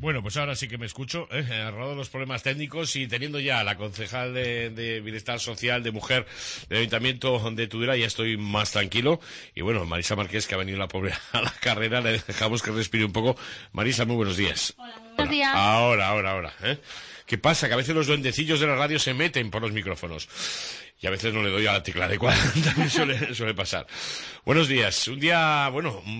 Bueno, pues ahora sí que me escucho, arreglado los problemas técnicos y teniendo ya a la concejal de Bienestar Social de Mujer del Ayuntamiento de Tudela, ya estoy más tranquilo. Y bueno, Marisa Márquez, que ha venido la pobre a la carrera, le dejamos que respire un poco. Marisa, muy buenos días. Hola, muy buenos días. Ahora. ¿Qué pasa? Que a veces los duendecillos de la radio se meten por los micrófonos. Y a veces no le doy a la tecla adecuada. También suele pasar. Buenos días. Un día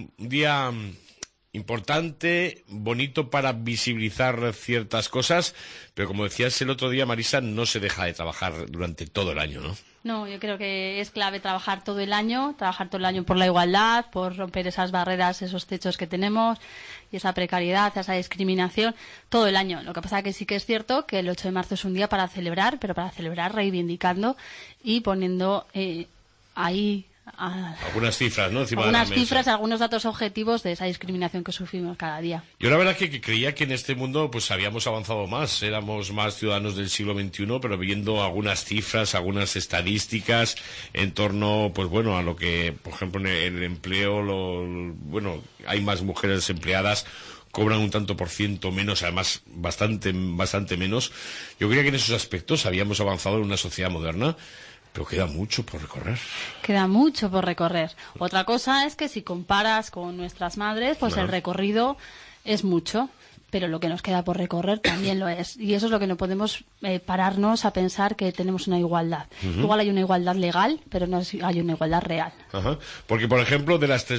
importante, bonito para visibilizar ciertas cosas, pero como decías el otro día, Marisa, no se deja de trabajar durante todo el año, ¿no? No, yo creo que es clave trabajar todo el año por la igualdad, por romper esas barreras, esos techos que tenemos y esa precariedad, esa discriminación, todo el año. Lo que pasa que sí que es cierto que el 8 de marzo es un día para celebrar, pero para celebrar reivindicando y poniendo ahí algunas cifras, ¿no? Encima algunas de la mesa. cifras, algunos datos objetivos de esa discriminación que sufrimos cada día. Yo la verdad que creía que en este mundo pues habíamos avanzado más, éramos más ciudadanos del siglo XXI, pero viendo algunas cifras, algunas estadísticas en torno, pues bueno, a lo que, por ejemplo, en el empleo, hay más mujeres desempleadas, cobran un tanto por ciento menos, además bastante menos. Yo creía que en esos aspectos habíamos avanzado en una sociedad moderna. Pero queda mucho por recorrer. Queda mucho por recorrer. Otra cosa es que si comparas con nuestras madres, pues el recorrido es mucho, pero lo que nos queda por recorrer también lo es. Y eso es lo que no podemos pararnos a pensar que tenemos una igualdad. Igual hay una igualdad legal, pero no hay una igualdad real. Porque, por ejemplo, de las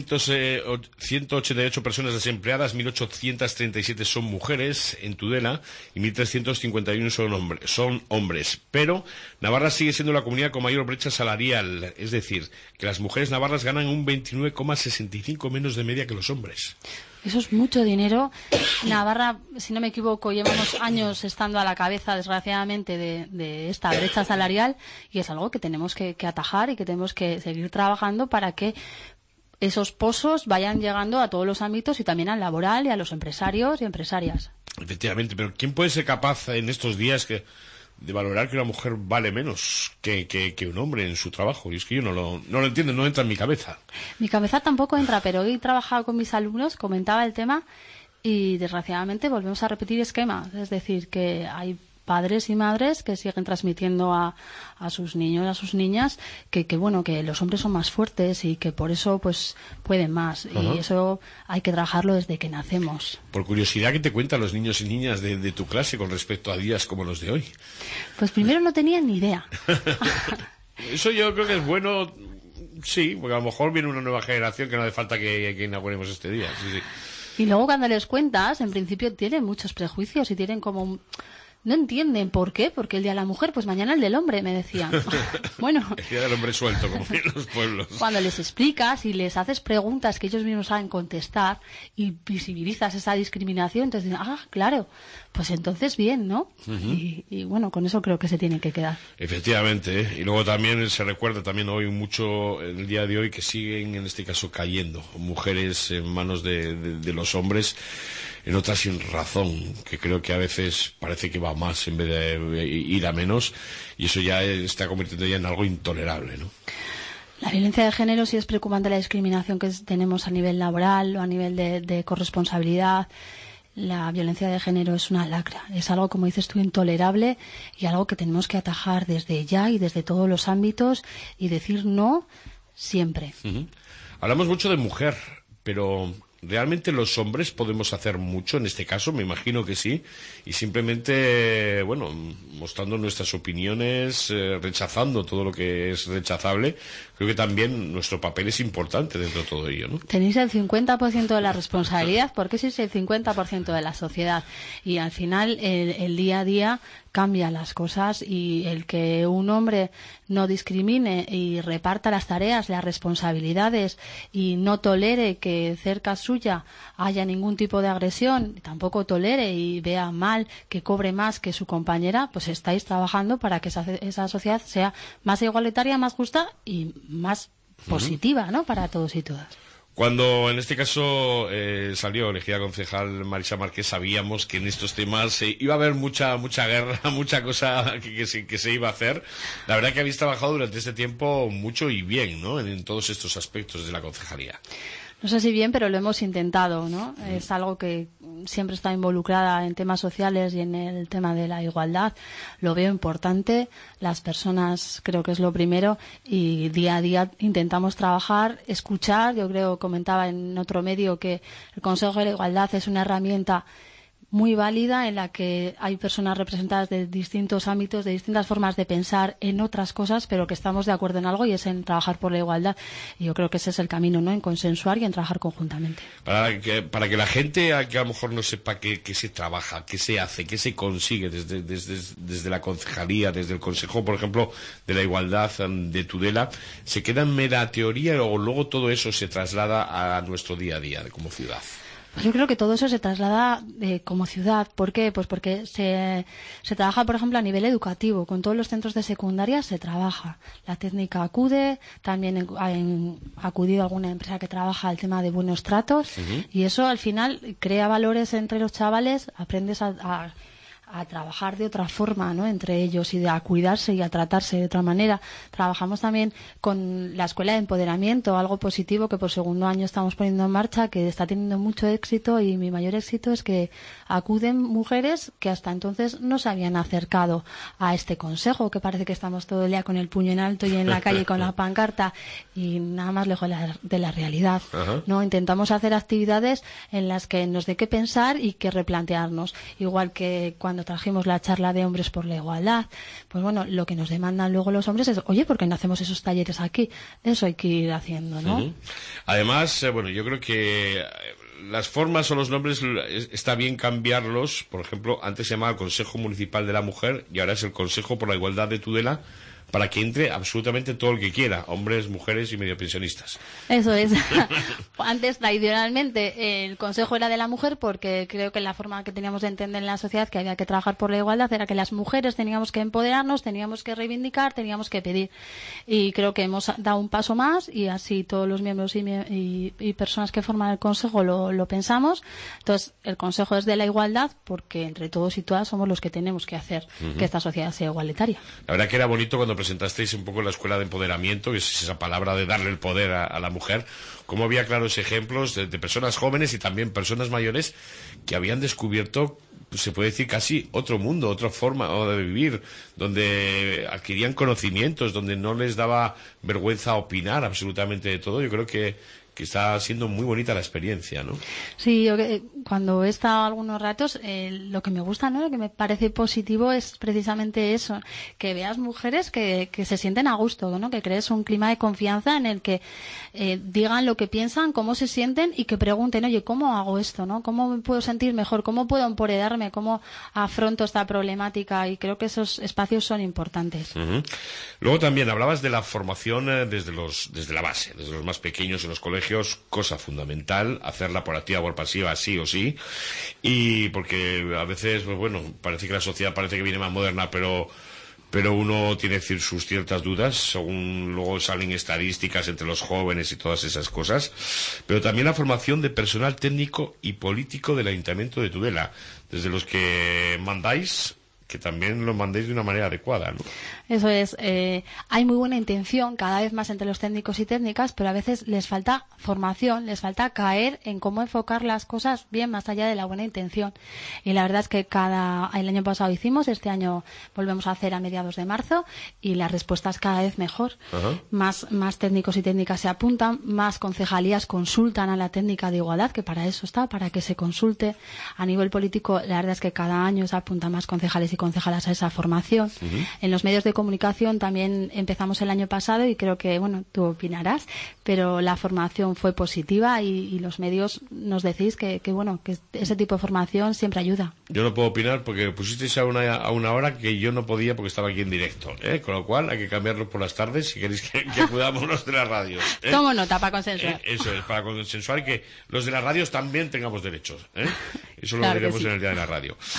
3.188 personas desempleadas, 1.837 son mujeres en Tudela y 1.351 son hombres. Pero Navarra sigue siendo la comunidad con mayor brecha salarial. Es decir, que las mujeres navarras ganan un 29,65 menos de media que los hombres. Eso es mucho dinero. Navarra, si no me equivoco, llevamos años estando a la cabeza, desgraciadamente, de esta brecha salarial y es algo que tenemos que atajar y que tenemos que seguir trabajando para que esos pozos vayan llegando a todos los ámbitos y también al laboral y a los empresarios y empresarias. Efectivamente, pero ¿quién puede ser capaz en estos días de valorar que una mujer vale menos que un hombre en su trabajo? Y es que yo no lo entiendo, no entra en mi cabeza. Mi cabeza tampoco entra, pero hoy he trabajado con mis alumnos, comentaba el tema y desgraciadamente volvemos a repetir esquema. Es decir, que hay padres y madres que siguen transmitiendo a sus niños, a sus niñas, que los hombres son más fuertes y que por eso pues pueden más. Y eso hay que trabajarlo desde que nacemos. Por curiosidad, ¿qué te cuentan los niños y niñas de tu clase con respecto a días como los de hoy? Pues primero no tenían ni idea. Eso yo creo que es bueno, sí, porque a lo mejor viene una nueva generación que no hace falta que inauguremos este día. Sí. Y luego cuando les cuentas, en principio tienen muchos prejuicios y tienen como... No entienden por qué, porque el día de la mujer, pues mañana el del hombre, me decían. Bueno. El día del hombre suelto, como en los pueblos. Cuando les explicas y les haces preguntas que ellos mismos saben contestar y visibilizas esa discriminación, entonces dicen, claro, pues entonces bien, ¿no? Y bueno, con eso creo que se tiene que quedar. Efectivamente, y luego también se recuerda también hoy mucho, en el día de hoy, que siguen en este caso cayendo mujeres en manos de los hombres, en otras sin razón, que creo que a veces parece que va más en vez de ir a menos, y eso ya está convirtiendo ya en algo intolerable, ¿no? La violencia de género sí es preocupante, la discriminación que tenemos a nivel laboral o a nivel de corresponsabilidad. La violencia de género es una lacra, es algo, como dices tú, intolerable y algo que tenemos que atajar desde ya y desde todos los ámbitos y decir no siempre. Hablamos mucho de mujer, pero ¿realmente los hombres podemos hacer mucho en este caso? Me imagino que sí. Y simplemente, mostrando nuestras opiniones, rechazando todo lo que es rechazable, creo que también nuestro papel es importante dentro de todo ello, ¿no? Tenéis el 50% de la responsabilidad porque ese es el 50% de la sociedad. Y al final, el día a día cambia las cosas y el que un hombre no discrimine y reparta las tareas, las responsabilidades y no tolere que cerca suya haya ningún tipo de agresión, tampoco tolere y vea mal que cobre más que su compañera, pues estáis trabajando para que esa sociedad sea más igualitaria, más justa y más positiva, ¿no? Para todos y todas. Cuando en este caso salió elegida concejal Marisa Márquez, sabíamos que en estos temas iba a haber mucha guerra, mucha cosa que se iba a hacer. La verdad que habéis trabajado durante este tiempo mucho y bien, ¿no? En todos estos aspectos de la concejalía. No sé si bien, pero lo hemos intentado, ¿no? Es algo que siempre está involucrada en temas sociales y en el tema de la igualdad. Lo veo importante. Las personas creo que es lo primero y día a día intentamos trabajar, escuchar. Yo creo, comentaba en otro medio que el Consejo de la Igualdad es una herramienta muy válida en la que hay personas representadas de distintos ámbitos, de distintas formas de pensar en otras cosas, pero que estamos de acuerdo en algo y es en trabajar por la igualdad. Y yo creo que ese es el camino, ¿no? En consensuar y en trabajar conjuntamente. Para que la gente que a lo mejor no sepa qué se trabaja, qué se hace, qué se consigue desde la concejalía, desde el Consejo, por ejemplo, de la Igualdad de Tudela, ¿se queda en mera teoría o luego todo eso se traslada a nuestro día a día como ciudad? Pues yo creo que todo eso se traslada como ciudad. ¿Por qué? Pues porque se trabaja, por ejemplo, a nivel educativo. Con todos los centros de secundaria se trabaja. La técnica acude, también ha acudido alguna empresa que trabaja el tema de buenos tratos y eso al final crea valores entre los chavales, aprendes a trabajar de otra forma, ¿no? Entre ellos y a cuidarse y a tratarse de otra manera. Trabajamos también con la Escuela de Empoderamiento, algo positivo que por segundo año estamos poniendo en marcha, que está teniendo mucho éxito y mi mayor éxito es que acuden mujeres que hasta entonces no se habían acercado a este consejo, que parece que estamos todo el día con el puño en alto y en la calle con la pancarta y nada más lejos de la realidad, ¿no? Intentamos hacer actividades en las que nos dé que pensar y que replantearnos, igual que cuando trajimos la charla de hombres por la igualdad, pues bueno, lo que nos demandan luego los hombres es, oye, ¿por qué no hacemos esos talleres aquí? Eso hay que ir haciendo, ¿no? Además, bueno, yo creo que las formas o los nombres está bien cambiarlos. Por ejemplo, antes se llamaba Consejo Municipal de la Mujer y ahora es el Consejo por la Igualdad de Tudela, para que entre absolutamente todo el que quiera, hombres, mujeres y medio pensionistas. Eso es. Antes, tradicionalmente, el consejo era de la mujer porque creo que la forma que teníamos de entender en la sociedad que había que trabajar por la igualdad era que las mujeres teníamos que empoderarnos, teníamos que reivindicar, teníamos que pedir. Y creo que hemos dado un paso más y así todos los miembros y personas que forman el consejo lo pensamos. Entonces, el consejo es de la igualdad porque entre todos y todas somos los que tenemos que hacer que esta sociedad sea igualitaria. La verdad que era bonito cuando presentasteis un poco la escuela de empoderamiento, que es esa palabra de darle el poder a la mujer, como había claros ejemplos de personas jóvenes y también personas mayores que habían descubierto, pues se puede decir casi otro mundo, otra forma de vivir, donde adquirían conocimientos, donde no les daba vergüenza opinar absolutamente de todo. Yo creo que está siendo muy bonita la experiencia, ¿no? Sí, yo cuando he estado algunos ratos, lo que me gusta, ¿no? Lo que me parece positivo es precisamente eso, que veas mujeres que se sienten a gusto, ¿no? Que crees un clima de confianza en el que digan lo que piensan, cómo se sienten y que pregunten, oye, ¿cómo hago esto, no? ¿Cómo me puedo sentir mejor? ¿Cómo puedo empoderarme? ¿Cómo afronto esta problemática? Y creo que esos espacios son importantes. Luego también hablabas de la formación desde la base, desde los más pequeños en los colegios, cosa fundamental, hacerla por activa o por pasiva, sí o sí, y porque a veces, pues bueno, parece que la sociedad parece que viene más moderna, pero uno tiene sus ciertas dudas, según luego salen estadísticas entre los jóvenes y todas esas cosas, pero también la formación de personal técnico y político del Ayuntamiento de Tudela, desde los que mandáis, que también lo mandéis de una manera adecuada, ¿no? Eso es. Hay muy buena intención cada vez más entre los técnicos y técnicas, pero a veces les falta formación, les falta caer en cómo enfocar las cosas bien más allá de la buena intención. Y la verdad es que el año pasado hicimos, este año volvemos a hacer a mediados de marzo y la respuesta es cada vez mejor. Más técnicos y técnicas se apuntan, más concejalías consultan a la técnica de igualdad, que para eso está, para que se consulte. A nivel político, la verdad es que cada año se apuntan más concejales y concejalas a esa formación. En los medios de comunicación también empezamos el año pasado y creo que, bueno, tú opinarás, pero la formación fue positiva y los medios nos decís que bueno, que ese tipo de formación siempre ayuda. Yo no puedo opinar porque pusisteis a una hora que yo no podía porque estaba aquí en directo, con lo cual hay que cambiarlo por las tardes si queréis que acudamos los de las radios. Tomo nota para consensuar. Eso es, para consensuar y que los de las radios también tengamos derechos. Eso lo Claro veremos sí. en el día de la radio.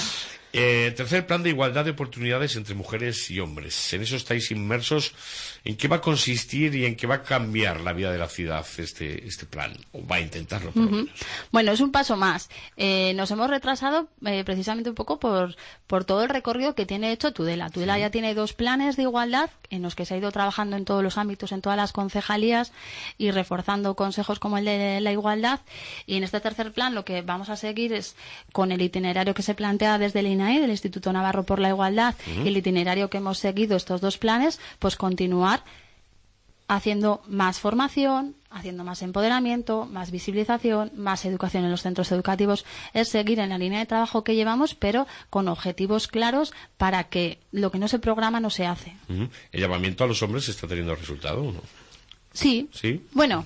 Tercer plan de igualdad de oportunidades entre mujeres y hombres. En eso estáis inmersos. ¿En qué va a consistir y en qué va a cambiar la vida de la ciudad este plan? O va a intentarlo, por lo menos. Bueno, es un paso más. Nos hemos retrasado precisamente un poco por todo el recorrido que tiene hecho Tudela. Tudela ya tiene 2 planes de igualdad en los que se ha ido trabajando en todos los ámbitos, en todas las concejalías y reforzando consejos como el de la igualdad. Y en este tercer plan lo que vamos a seguir es con el itinerario que se plantea desde el INAI, del Instituto Navarro por la Igualdad, y el itinerario que hemos seguido estos 2 planes, pues continuar haciendo más formación, haciendo más empoderamiento, más visibilización, más educación en los centros educativos. Es seguir en la línea de trabajo que llevamos, pero con objetivos claros para que lo que no se programa no se hace. ¿El llamamiento a los hombres está teniendo resultado o no? Sí. ¿Sí? Bueno,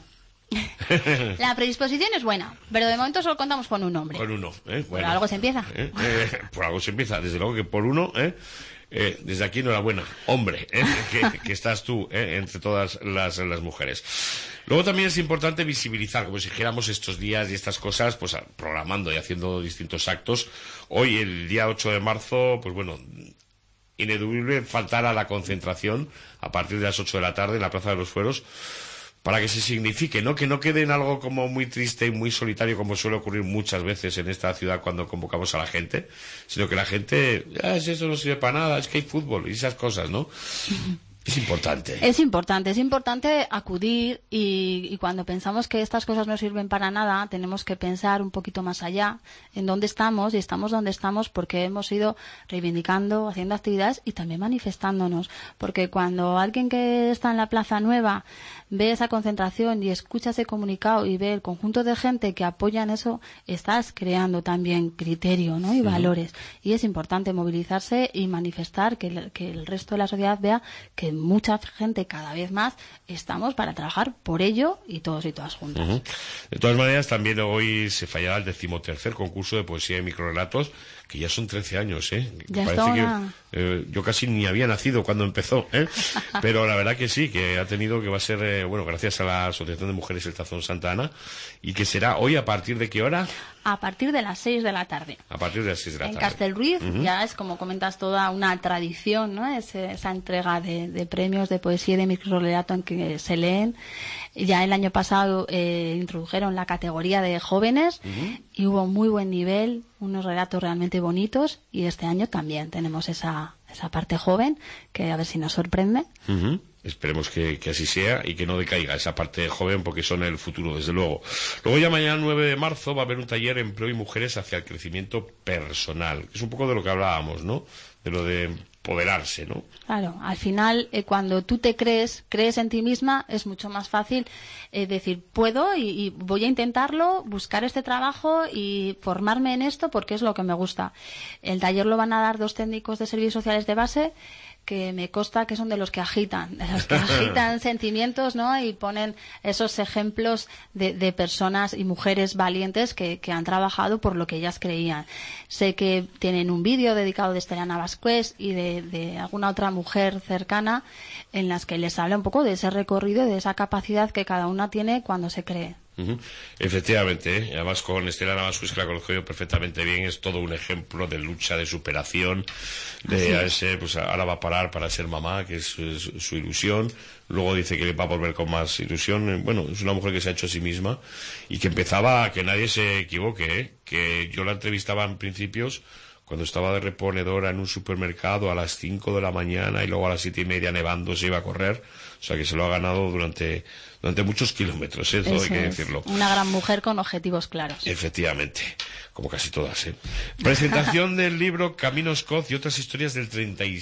la predisposición es buena, pero de momento solo contamos con un hombre. Con uno, Bueno, por algo se empieza. Por algo se empieza, desde luego que por uno, desde aquí enhorabuena, hombre, que estás tú entre todas las mujeres. Luego también es importante visibilizar, como si dijéramos estos días y estas cosas, pues programando y haciendo distintos actos. Hoy, el día 8 de marzo, pues bueno, ineludible faltar a la concentración a partir de las 8 de la tarde en la Plaza de los Fueros, para que se signifique, ¿no? Que no quede en algo como muy triste y muy solitario, como suele ocurrir muchas veces en esta ciudad cuando convocamos a la gente, sino que la gente, eso no sirve para nada, es que hay fútbol y esas cosas, ¿no? Es importante. Es importante acudir y cuando pensamos que estas cosas no sirven para nada, tenemos que pensar un poquito más allá en dónde estamos, y estamos donde estamos porque hemos ido reivindicando, haciendo actividades y también manifestándonos. Porque cuando alguien que está en la Plaza Nueva ve esa concentración y escucha ese comunicado y ve el conjunto de gente que apoya en eso, estás creando también criterio, ¿no? Y valores. Y es importante movilizarse y manifestar que el resto de la sociedad vea que mucha gente, cada vez más, estamos para trabajar por ello y todos y todas juntas. De todas maneras, también hoy se fallará el 13º concurso de poesía y microrelatos, que ya son 13 años, Ya parece que yo casi ni había nacido cuando empezó, pero la verdad que sí, que ha tenido, que va a ser, gracias a la Asociación de Mujeres El Tazón Santa Ana, y que será hoy ¿a partir de qué hora? A partir de las 6 de la tarde. A partir de las 6 de la tarde. En Castelruiz ya es, como comentas, toda una tradición, ¿no? Esa entrega de premios de poesía y de microrelato en que se leen. Ya el año pasado introdujeron la categoría de jóvenes y hubo muy buen nivel, unos relatos realmente bonitos, y este año también tenemos esa parte joven, que a ver si nos sorprende. Esperemos que así sea y que no decaiga esa parte joven, porque son el futuro, desde luego. Luego ya mañana 9 de marzo va a haber un taller Empleo y Mujeres hacia el crecimiento personal. Es un poco de lo que hablábamos, ¿no? De lo de empoderarse, ¿no? Claro, al final, cuando tú te crees en ti misma, es mucho más fácil decir, puedo y voy a intentarlo, buscar este trabajo y formarme en esto porque es lo que me gusta. El taller lo van a dar 2 técnicos de servicios sociales de base, que me consta que son de los que agitan sentimientos, ¿no? Y ponen esos ejemplos de personas y mujeres valientes que han trabajado por lo que ellas creían. Sé que tienen un vídeo dedicado de Estelana Vasquez y de alguna otra mujer cercana, en las que les habla un poco de ese recorrido, de esa capacidad que cada una tiene cuando se cree. Efectivamente, además con Estelana Vasquez, que la conozco yo perfectamente bien, es todo un ejemplo de lucha, de superación, pues ahora va a parar para ser mamá, que es su ilusión. Luego dice que va a volver con más ilusión. Es una mujer que se ha hecho a sí misma y que empezaba, que nadie se equivoque, que yo la entrevistaba en principios cuando estaba de reponedora en un supermercado a las 5 de la mañana y luego a las 7:30 nevando se iba a correr. O sea que se lo ha ganado durante muchos kilómetros, todo hay que decirlo. Una gran mujer con objetivos claros. Efectivamente, como casi todas. Presentación del libro Caminos Coz y otras historias del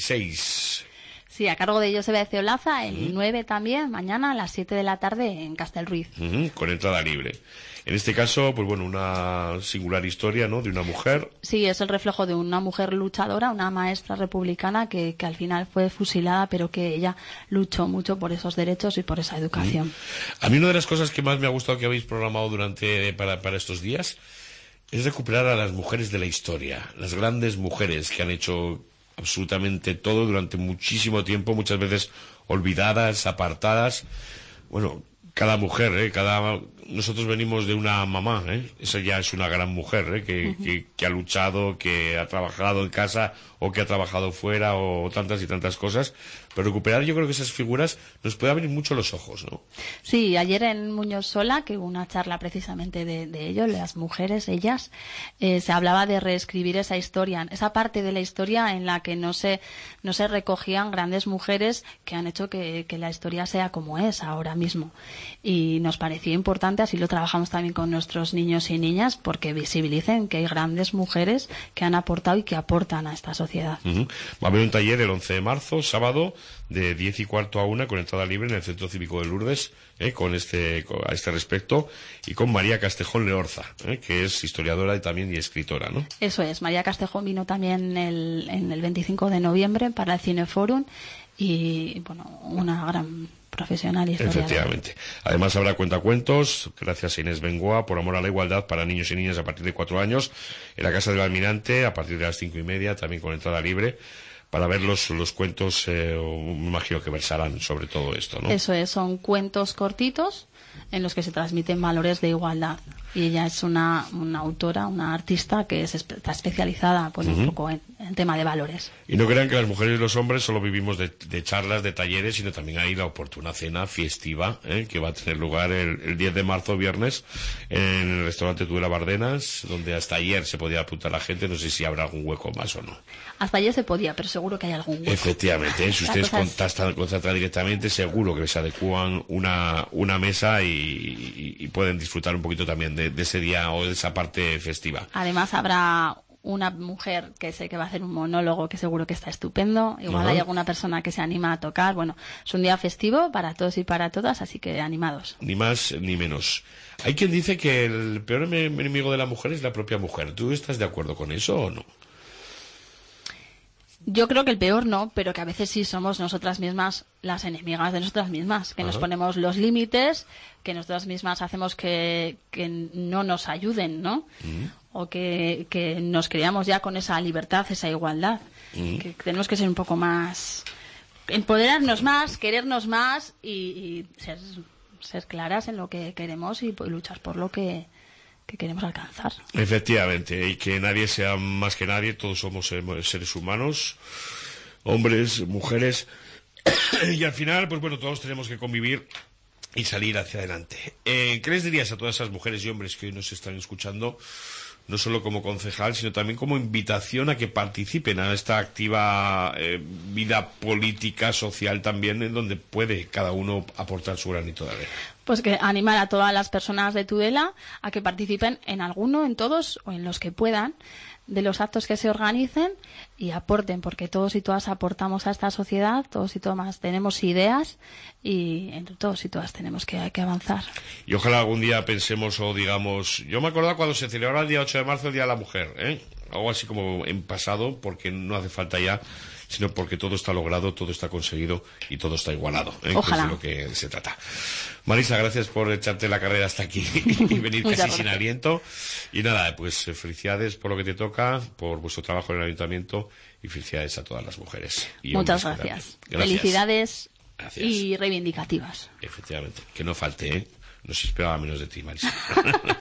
36. Sí, a cargo de Joseba Ceolaza, el 9 también, mañana a las 7 de la tarde en Castelruiz. Con entrada libre. En este caso, pues una singular historia, ¿no?, de una mujer. Sí, es el reflejo de una mujer luchadora, una maestra republicana que al final fue fusilada, pero que ella luchó mucho por esos derechos y por esa educación. A mí una de las cosas que más me ha gustado que habéis programado para estos días es recuperar a las mujeres de la historia, las grandes mujeres que han hecho absolutamente todo durante muchísimo tiempo, muchas veces olvidadas, apartadas. Cada mujer, nosotros venimos de una mamá, esa ya es una gran mujer, que ha luchado, que ha trabajado en casa o que ha trabajado fuera o tantas y tantas cosas, pero recuperar yo creo que esas figuras nos puede abrir mucho los ojos, ¿no? Sí, ayer en Muñoz Sola, que hubo una charla precisamente de ello, las mujeres, ellas, se hablaba de reescribir esa historia, esa parte de la historia en la que no se recogían grandes mujeres que han hecho que la historia sea como es ahora mismo. Y nos parecía importante, así lo trabajamos también con nuestros niños y niñas, porque visibilicen que hay grandes mujeres que han aportado y que aportan a esta sociedad. Va a haber un taller el 11 de marzo, sábado, de 10:15 a 1, con entrada libre en el Centro Cívico de Lourdes, a este respecto, y con María Castejón Leorza, que es historiadora y también escritora, ¿no? Eso es, María Castejón vino también en el 25 de noviembre para el Cineforum, y bueno, una gran profesional y historiadora. Efectivamente. Además habrá cuentacuentos, gracias a Inés Bengoa, por amor a la igualdad para niños y niñas a partir de 4 años, en la Casa del Almirante, a partir de las 5:30, también con entrada libre, para ver los cuentos, me imagino que versarán sobre todo esto, ¿no? Eso es, son cuentos cortitos en los que se transmiten valores de igualdad. Y ella es una autora, una artista que está especializada pues, un poco en tema de valores. Y no crean que las mujeres y los hombres solo vivimos de charlas, de talleres, sino también hay la oportuna cena festiva, que va a tener lugar el 10 de marzo, viernes, en el restaurante Tudela Bardenas, donde hasta ayer se podía apuntar la gente. No sé si habrá algún hueco más o no. Hasta ayer se podía, pero seguro que hay algún hueco. Efectivamente, si ustedes contactan directamente, seguro que se adecúan una mesa y pueden disfrutar un poquito también de ese día o de esa parte festiva. Además habrá una mujer que sé que va a hacer un monólogo que seguro que está estupendo. Igual hay alguna persona que se anima a tocar. Bueno, es un día festivo para todos y para todas, así que animados. Ni más ni menos. Hay quien dice que el peor enemigo de la mujer es la propia mujer. ¿Tú estás de acuerdo con eso o no? Yo creo que el peor no, pero que a veces sí somos nosotras mismas las enemigas de nosotras mismas, que nos ponemos los límites, que nosotras mismas hacemos que no nos ayuden, ¿no? O que nos creamos ya con esa libertad, esa igualdad. Que tenemos que ser un poco más, empoderarnos más, querernos más y ser claras en lo que queremos y luchar por lo que queremos alcanzar. Efectivamente, y que nadie sea más que nadie, todos somos seres humanos, hombres, mujeres, y al final, pues bueno, todos tenemos que convivir y salir hacia adelante. ¿Qué les dirías a todas esas mujeres y hombres que hoy nos están escuchando, no solo como concejal, sino también como invitación a que participen a esta activa vida política, social también, en donde puede cada uno aportar su granito de arena? Pues que animar a todas las personas de Tudela a que participen en alguno, en todos o en los que puedan de los actos que se organicen y aporten, porque todos y todas aportamos a esta sociedad, todos y todas tenemos ideas y entre todos y todas tenemos que avanzar. Y ojalá algún día pensemos o digamos, yo me acuerdo cuando se celebraba el día 8 de marzo el Día de la Mujer, algo así como en pasado, porque no hace falta ya, sino porque todo está logrado, todo está conseguido y todo está igualado, Ojalá. Que es de lo que se trata. Marisa, gracias por echarte la carrera hasta aquí y venir casi sin aliento. Y nada, pues felicidades por lo que te toca, por vuestro trabajo en el ayuntamiento y felicidades a todas las mujeres. Y muchas gracias. Felicidades. Gracias. Y reivindicativas. Efectivamente, que no falte, no se esperaba menos de ti, Marisa.